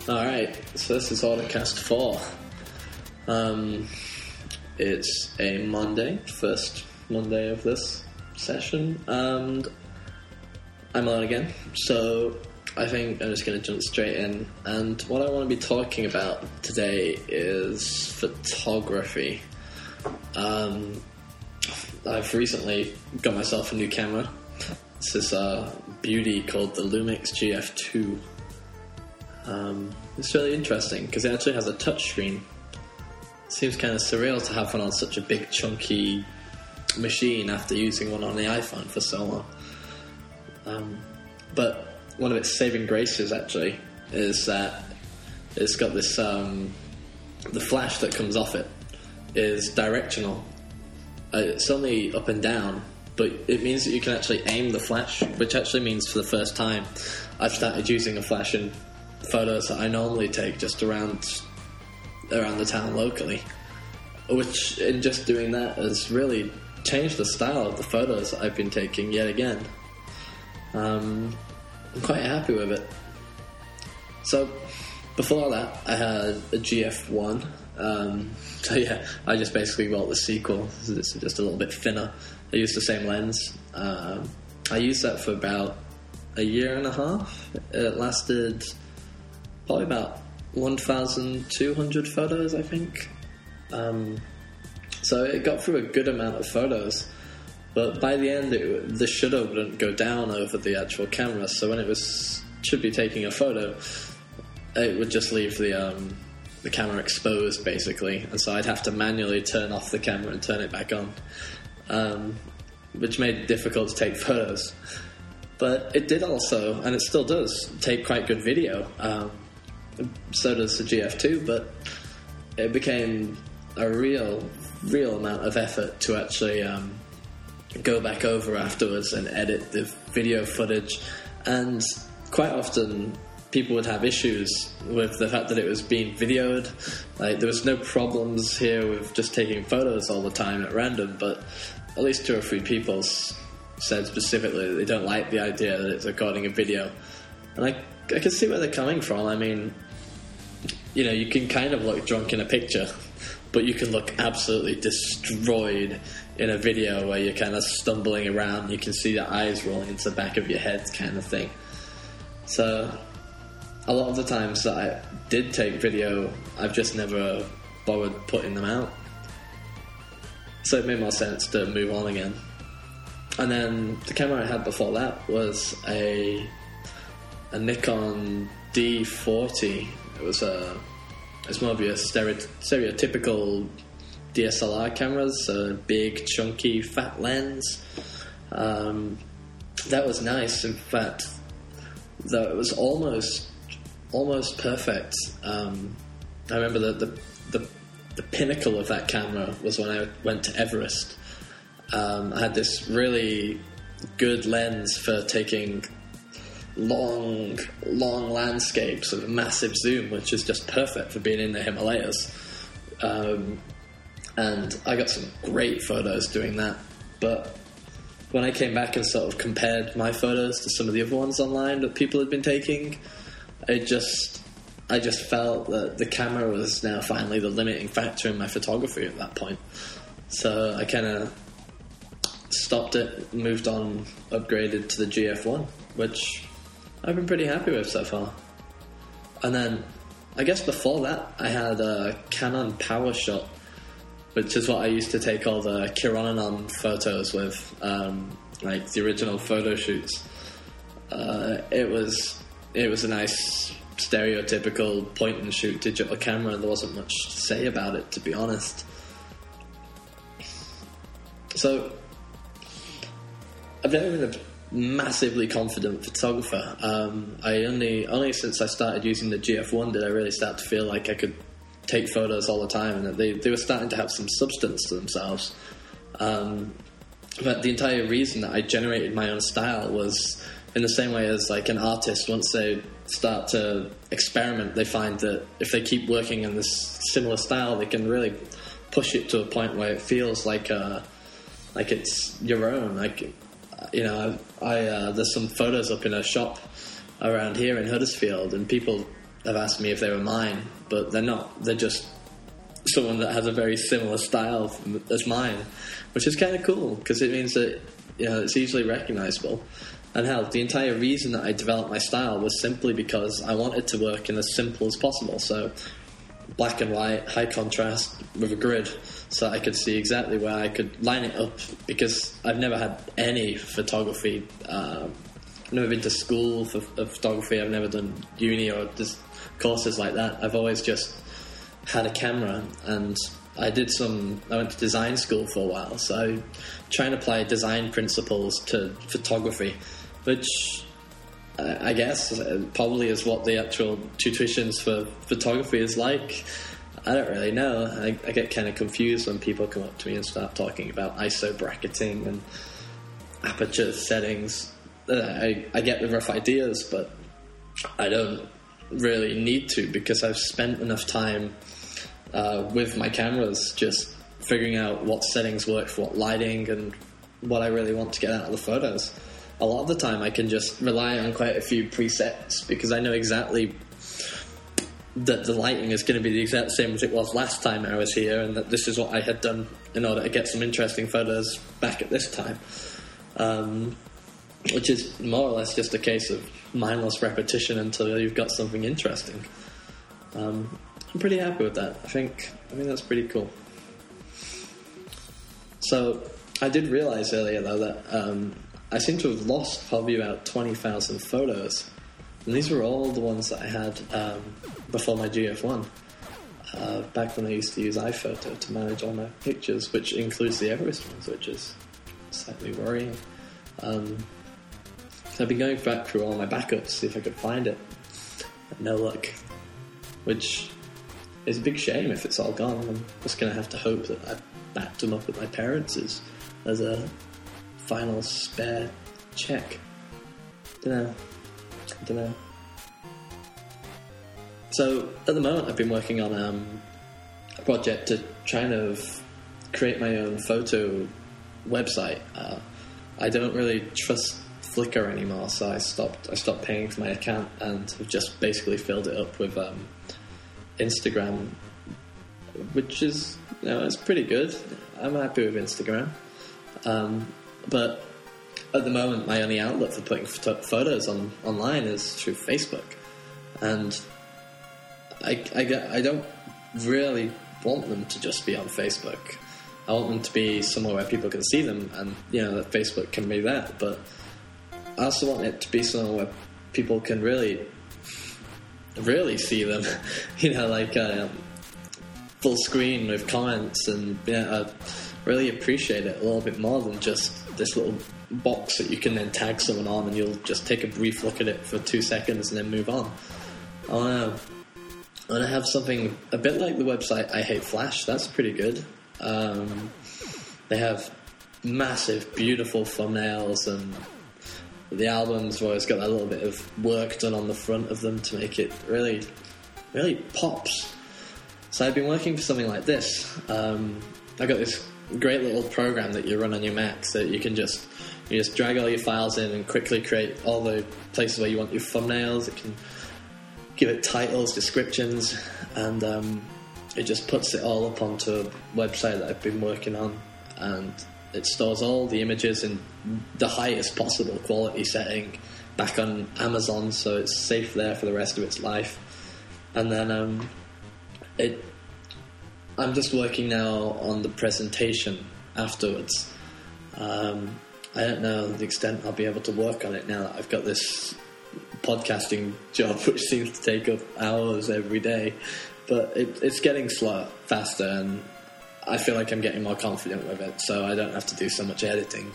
Alright, so this is Autocast 4. It's a Monday, first Monday of this session, and I'm on again, so I think I'm just going to jump straight in. And what I want to be talking about today is photography. I've recently got myself a new camera. It's this beauty called the Lumix GF2. It's really interesting because it actually has a touchscreen. It seems kind of surreal to have one on such a big, chunky machine after using one on the iPhone for so long. But one of its saving graces, actually, is that it's got this... the flash that comes off it is directional. It's only up and down, but it means that you can actually aim the flash, which actually means for the first time I've started using a flash in photos that I normally take just around the town locally, which in just doing that has really changed the style of the photos that I've been taking yet again. I'm quite happy with it. So before that I had a GF1, so yeah, I just basically bought the sequel. It's just a little bit thinner. I used the same lens. I used that for about a year and a half. It lasted probably about 1,200 photos, I think. So it got through a good amount of photos, but by the end the shutter wouldn't go down over the actual camera, so when it should be taking a photo, it would just leave the camera exposed, basically, and so I'd have to manually turn off the camera and turn it back on, which made it difficult to take photos. But it did also, and it still does, take quite good video. So does the GF2, but it became a real amount of effort to actually go back over afterwards and edit the video footage, and quite often people would have issues with the fact that it was being videoed. Like, there was no problems here with just taking photos all the time at random, but at least 2 or 3 people said specifically that they don't like the idea that it's recording a video. And I can see where they're coming from. I mean, you know, you can kind of look drunk in a picture, but you can look absolutely destroyed in a video where you're kind of stumbling around. You can see the eyes rolling into the back of your head kind of thing. So a lot of the times that I did take video, I've just never bothered putting them out. So it made more sense to move on again. And then the camera I had before that was a Nikon D40. It's more of your stereotypical DSLR cameras, a big, chunky, fat lens. That was nice. In fact, though it was almost perfect. I remember the pinnacle of that camera was when I went to Everest. I had this really good lens for taking long landscapes of a massive zoom, which is just perfect for being in the Himalayas. And I got some great photos doing that. But when I came back and sort of compared my photos to some of the other ones online that people had been taking, I just felt that the camera was now finally the limiting factor in my photography at that point. So I kind of stopped it, moved on, upgraded to the GF1, which I've been pretty happy with so far. And then, I guess before that, I had a Canon PowerShot, which is what I used to take all the Kiranon photos with, like the original photo shoots. It was a nice stereotypical point-and-shoot digital camera. There wasn't much to say about it, to be honest. So I've never been a massively confident photographer. I only since I started using the GF1 did I really start to feel like I could take photos all the time, and that they were starting to have some substance to themselves. But the entire reason that I generated my own style was in the same way as like an artist, once they start to experiment, they find that if they keep working in this similar style, they can really push it to a point where it feels like it's your own. Like, you know, I there's some photos up in a shop around here in Huddersfield, and people have asked me if they were mine, but they're not. They're just someone that has a very similar style as mine, which is kind of cool because it means that it's easily recognizable. And hell, the entire reason that I developed my style was simply because I wanted to work in as simple as possible. So black and white, high contrast with a grid, so I could see exactly where I could line it up, because I've never had any photography. I've never been to school for photography. I've never done uni or just courses like that. I've always just had a camera, and I went to design school for a while, so I try and apply design principles to photography, which I guess probably is what the actual tuitions for photography is like. I don't really know. I get kind of confused when people come up to me and start talking about ISO bracketing and aperture settings. I get the rough ideas, but I don't really need to, because I've spent enough time with my cameras just figuring out what settings work for what lighting and what I really want to get out of the photos. A lot of the time I can just rely on quite a few presets, because I know exactly that the lighting is going to be the exact same as it was last time I was here, and that this is what I had done in order to get some interesting photos back at this time, which is more or less just a case of mindless repetition until you've got something interesting. I'm pretty happy with that. I think that's pretty cool. So I did realise earlier though that I seem to have lost probably about 20,000 photos, and these were all the ones that I had before my GF1, back when I used to use iPhoto to manage all my pictures, which includes the Everest ones, which is slightly worrying. So I've been going back through all my backups to see if I could find it, and no luck, which is a big shame if it's all gone. I'm just going to have to hope that I backed them up at my parents' as a final spare check. Dunno. So at the moment I've been working on a project to try and create my own photo website. I don't really trust Flickr anymore, so I stopped paying for my account and have just basically filled it up with Instagram, which is, it's pretty good. I'm happy with Instagram. But at the moment, my only outlet for putting photos online is through Facebook, and I don't really want them to just be on Facebook. I want them to be somewhere where people can see them, and that Facebook can be that. But I also want it to be somewhere where people can really see them. Full screen with comments, and I really appreciate it a little bit more than just this little box that you can then tag someone on, and you'll just take a brief look at it for 2 seconds and then move on. I want to have something a bit like the website I Hate Flash. That's pretty good. They have massive, beautiful thumbnails, and the albums have always got that little bit of work done on the front of them to make it really, really pops. So I've been working for something like this. I've got this great little program that you run on your Mac, so that you just drag all your files in and quickly create all the places where you want your thumbnails. It can give it titles, descriptions, and it just puts it all up onto a website that I've been working on, and it stores all the images in the highest possible quality setting back on Amazon, so it's safe there for the rest of its life. And then I'm just working now on the presentation afterwards. I don't know the extent I'll be able to work on it now that I've got this podcasting job, which seems to take up hours every day. But it's getting faster, and I feel like I'm getting more confident with it, so I don't have to do so much editing.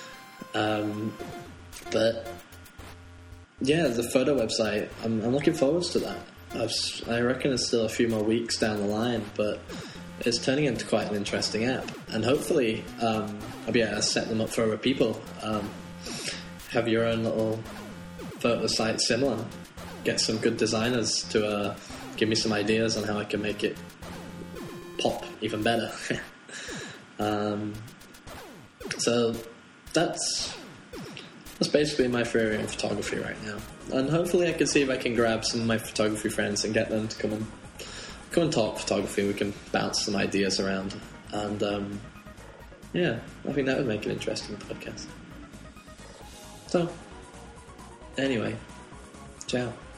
But yeah, the photo website, I'm looking forward to that. I reckon it's still a few more weeks down the line, but it's turning into quite an interesting app, and hopefully I'll be able to set them up for other people. Have your own little photo site similar. Get some good designers to give me some ideas on how I can make it pop even better. So that's that's basically my theory on photography right now. And hopefully I can see if I can grab some of my photography friends and get them to come and talk photography. We can bounce some ideas around. And, yeah, I think that would make an interesting podcast. So, anyway, ciao.